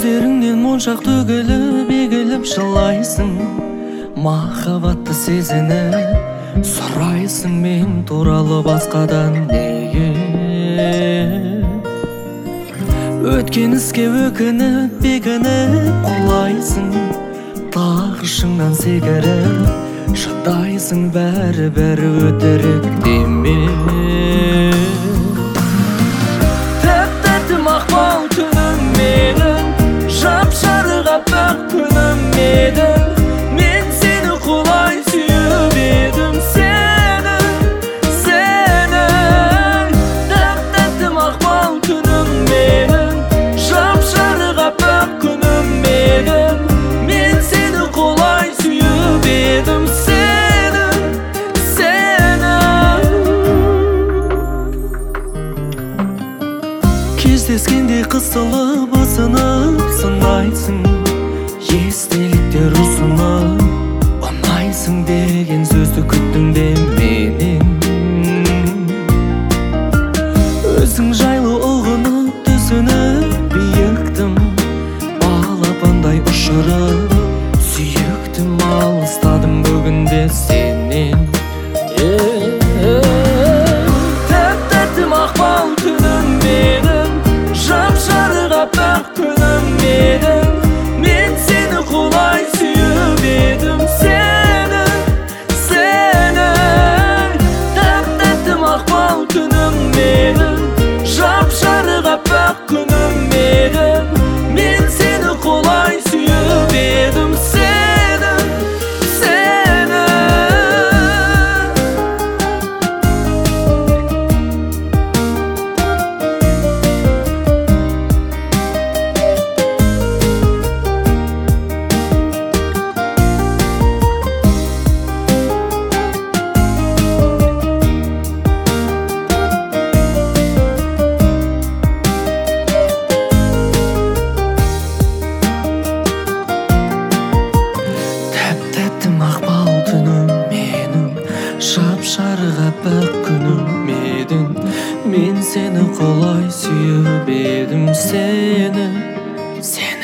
Көздеріңнен моншақ төгіліп егіліп жылайсың, махаббатты сезініп сұрайсың мен туралы басқадан неге. Өткен іске өкініп бекініп құлайсың, тағышыңнан секіріп шыдайсың, бәрі өтірік деме. Тәп-тәтті мақпал түнім менің, жап-жарық аппақ күнім едің. Мен сені құлай сүйіп едім, сені. Тәп-тәтті мақпал түнім менің, жап-жарық аппақ күнім едің. Мен сені құлай сүйіп едім, сені. Кездескенде қысылып ысынып сынайсың, естеліктер ұсынып ұнайсың деген сөзді күттім бе менен. Өзің жайлы ұғынып түсініп биіктім, балапандай ұшырып сүйіктім, алыстадым бүгінде сенен. Тәп-тәтті мақпал түнім менің, жап-жарық аппақ күнім едің. Мен сені құлай сүйіп едім, сені. Тәп-тәтті мақпал түнім менің, жап-жарық аппақ күнім едің. Мен сені құлай сүйіп едім, сені. Мақпал түнім менің, жап-жарық аппақ күнім едің. Мен сені құлай сүйіп едім, сені.